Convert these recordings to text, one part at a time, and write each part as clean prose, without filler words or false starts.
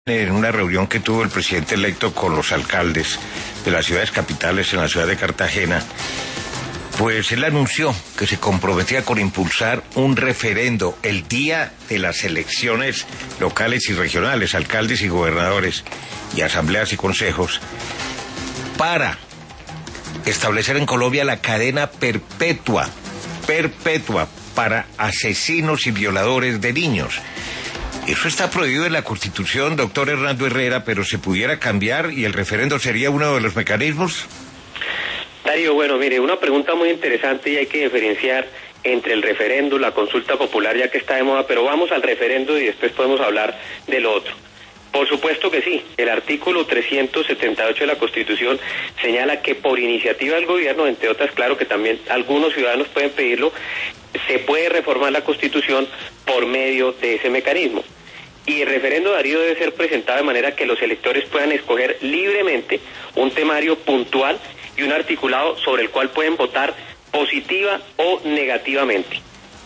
En una reunión que tuvo el presidente electo con los alcaldes de las ciudades capitales en la ciudad de Cartagena, pues él anunció que se comprometía con impulsar un referendo el día de las elecciones locales y regionales, alcaldes y gobernadores, y asambleas y consejos, para establecer en Colombia la cadena perpetua para asesinos y violadores de niños. Eso está prohibido en la Constitución, doctor Hernando Herrera, pero se pudiera cambiar y el referendo sería uno de los mecanismos. Darío, bueno, mire, una pregunta muy interesante y hay que diferenciar entre el referendo, la consulta popular, ya que está de moda, pero vamos al referendo y después podemos hablar de lo otro. Por supuesto que sí, el artículo 378 de la Constitución señala que por iniciativa del gobierno, entre otras, claro que también algunos ciudadanos pueden pedirlo, se puede reformar la Constitución por medio de ese mecanismo. Y el referendo, Darío, debe ser presentado de manera que los electores puedan escoger libremente un temario puntual y un articulado sobre el cual pueden votar positiva o negativamente.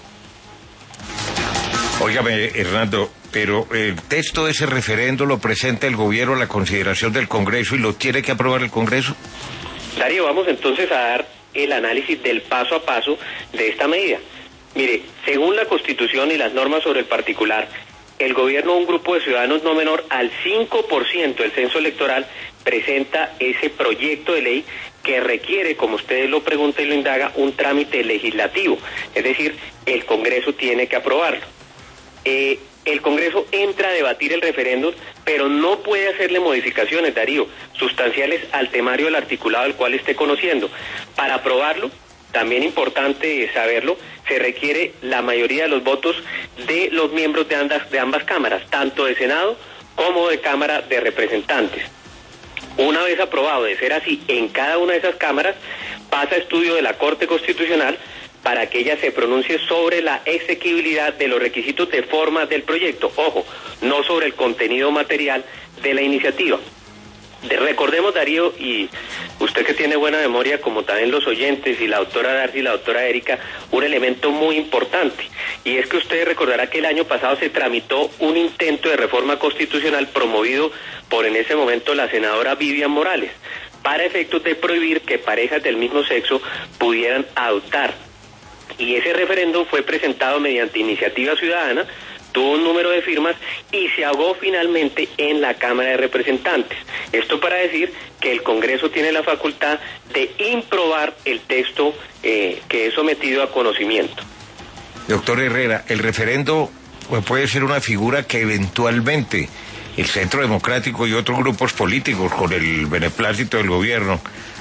Óigame, Hernando, pero el texto de ese referendo lo presenta el gobierno a la consideración del Congreso y lo tiene que aprobar el Congreso. Darío, vamos entonces a dar el análisis del paso a paso de esta medida. Mire, según la Constitución y las normas sobre el particular, el gobierno, un grupo de ciudadanos no menor al 5% del censo electoral, presenta ese proyecto de ley que requiere, como usted lo pregunta y lo indaga, un trámite legislativo. Es decir, el Congreso tiene que aprobarlo. El Congreso entra a debatir el referéndum, pero no puede hacerle modificaciones, Darío, sustanciales al temario del articulado del cual esté conociendo. Para aprobarlo, también importante saberlo, se requiere la mayoría de los votos de los miembros de ambas cámaras, tanto de Senado como de Cámara de Representantes. Una vez aprobado, de ser así, en cada una de esas cámaras, pasa a estudio de la Corte Constitucional para que ella se pronuncie sobre la exequibilidad de los requisitos de forma del proyecto. Ojo, no sobre el contenido material de la iniciativa. Recordemos, Darío, y usted que tiene buena memoria, como también los oyentes, y la doctora Darcy y la doctora Erika, un elemento muy importante, y es que usted recordará que el año pasado se tramitó un intento de reforma constitucional promovido por en ese momento la senadora Vivian Morales, para efectos de prohibir que parejas del mismo sexo pudieran adoptar. Y ese referéndum fue presentado mediante iniciativa ciudadana, tuvo un número de firmas y se ahogó finalmente en la Cámara de Representantes. Esto para decir que el Congreso tiene la facultad de improbar el texto que es sometido a conocimiento. Doctor Herrera, el referendo puede ser una figura que eventualmente el Centro Democrático y otros grupos políticos, con el beneplácito del gobierno,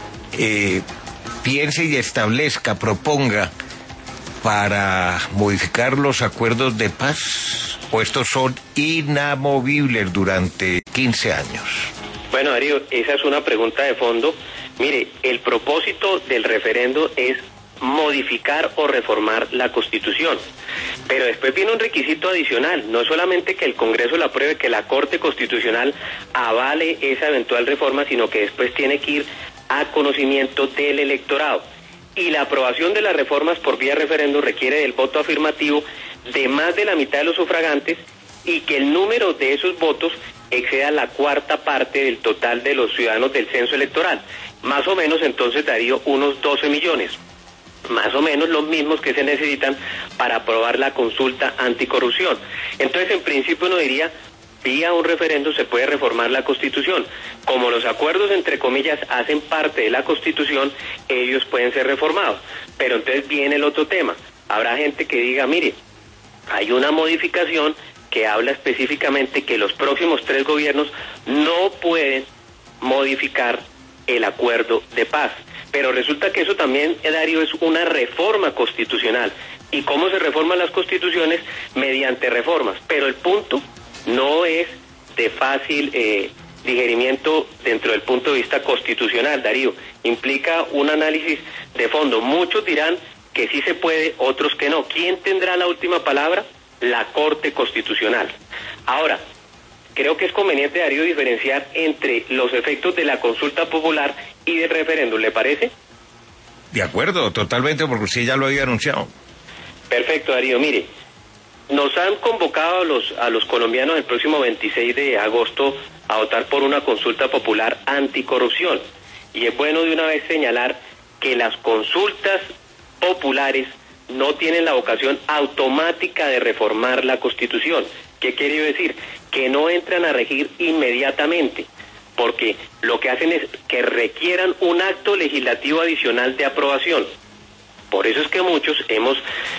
piense y establezca, proponga para modificar los acuerdos de paz, o estos son inamovibles durante 15 años. Bueno, Darío, esa es una pregunta de fondo. Mire, el propósito del referendo es modificar o reformar la Constitución, pero después viene un requisito adicional, no solamente que el Congreso la apruebe, que la Corte Constitucional avale esa eventual reforma, sino que después tiene que ir a conocimiento del electorado. Y la aprobación de las reformas por vía referéndum requiere del voto afirmativo de más de la mitad de los sufragantes y que el número de esos votos exceda la cuarta parte del total de los ciudadanos del censo electoral. Más o menos, entonces, Darío, unos 12 millones. Más o menos los mismos que se necesitan para aprobar la consulta anticorrupción. Entonces, en principio, uno diría, vía un referéndum se puede reformar la Constitución. Como los acuerdos, entre comillas, hacen parte de la Constitución, ellos pueden ser reformados. Pero entonces viene el otro tema. Habrá gente que diga, mire, hay una modificación que habla específicamente que los próximos 3 gobiernos no pueden modificar el acuerdo de paz. Pero resulta que eso también, Darío, es una reforma constitucional. ¿Y cómo se reforman las constituciones? Mediante reformas. Pero el punto no es de fácil digerimiento dentro del punto de vista constitucional, Darío. Implica un análisis de fondo. Muchos dirán que sí se puede, otros que no. ¿Quién tendrá la última palabra? La Corte Constitucional. Ahora, creo que es conveniente, Darío, diferenciar entre los efectos de la consulta popular y del referéndum, ¿le parece? De acuerdo, totalmente, porque usted ya lo había anunciado. Perfecto, Darío. Mire, Nos han convocado a los colombianos el próximo 26 de agosto a votar por una consulta popular anticorrupción. Y es bueno de una vez señalar que las consultas populares no tienen la vocación automática de reformar la Constitución. ¿Qué quiere decir? Que no entran a regir inmediatamente, porque lo que hacen es que requieran un acto legislativo adicional de aprobación. Por eso es que muchos hemos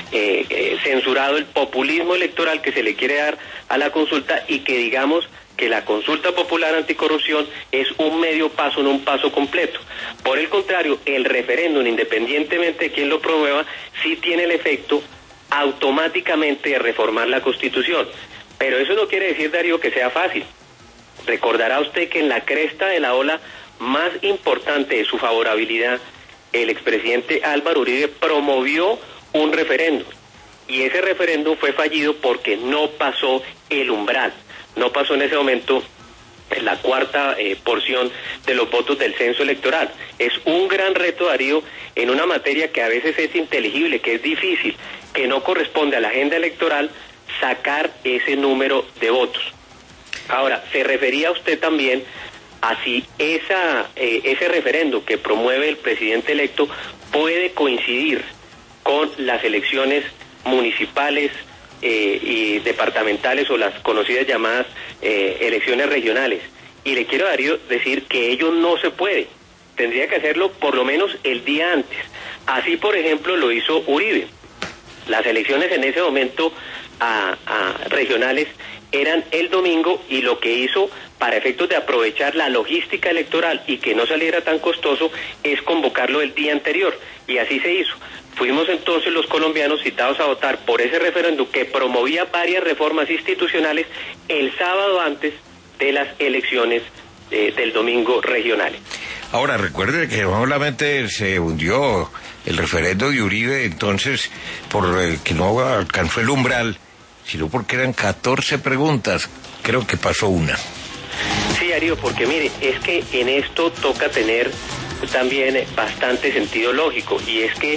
censurado el populismo electoral que se le quiere dar a la consulta y que digamos que la consulta popular anticorrupción es un medio paso, no un paso completo. Por el contrario, el referéndum, independientemente de quién lo promueva, sí tiene el efecto automáticamente de reformar la Constitución. Pero eso no quiere decir, Darío, que sea fácil. Recordará usted que en la cresta de la ola más importante de su favorabilidad, el expresidente Álvaro Uribe promovió un referéndum. Y ese referéndum fue fallido porque no pasó el umbral. No pasó en ese momento la cuarta porción de los votos del censo electoral. Es un gran reto, Darío, en una materia que a veces es inteligible, que es difícil, que no corresponde a la agenda electoral, sacar ese número de votos. Ahora, se refería usted también a si ese referéndum que promueve el presidente electo puede coincidir con las elecciones municipales y departamentales o las conocidas llamadas elecciones regionales. Y le quiero, Darío, decir que ello no se puede. Tendría que hacerlo por lo menos el día antes. Así, por ejemplo, lo hizo Uribe. Las elecciones en ese momento a regionales eran el domingo y lo que hizo para efectos de aprovechar la logística electoral y que no saliera tan costoso es convocarlo el día anterior. Y así se hizo. Fuimos entonces los colombianos citados a votar por ese referéndum que promovía varias reformas institucionales el sábado antes de las elecciones del domingo regionales. Ahora, recuerde que no solamente se hundió el referendo de Uribe, entonces, por que no alcanzó el umbral, sino porque eran 14 preguntas. Creo que pasó una. Sí, Darío, porque mire, es que en esto toca tener también bastante sentido lógico, y es que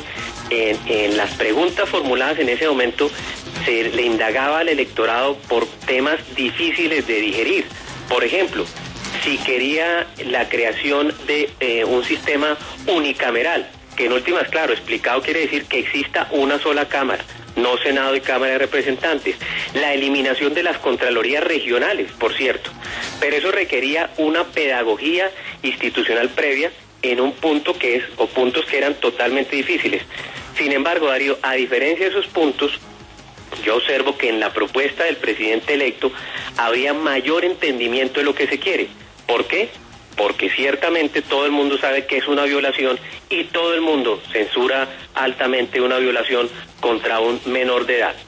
en las preguntas formuladas en ese momento se le indagaba al electorado por temas difíciles de digerir. Por ejemplo, si quería la creación de un sistema unicameral, que en últimas, claro, explicado quiere decir que exista una sola cámara, no Senado y Cámara de Representantes, la eliminación de las contralorías regionales, por cierto, pero eso requería una pedagogía institucional previa en un punto que es, o puntos que eran totalmente difíciles. Sin embargo, Darío, a diferencia de esos puntos, yo observo que en la propuesta del presidente electo habría mayor entendimiento de lo que se quiere. ¿Por qué? Porque ciertamente todo el mundo sabe que es una violación y todo el mundo censura altamente una violación contra un menor de edad.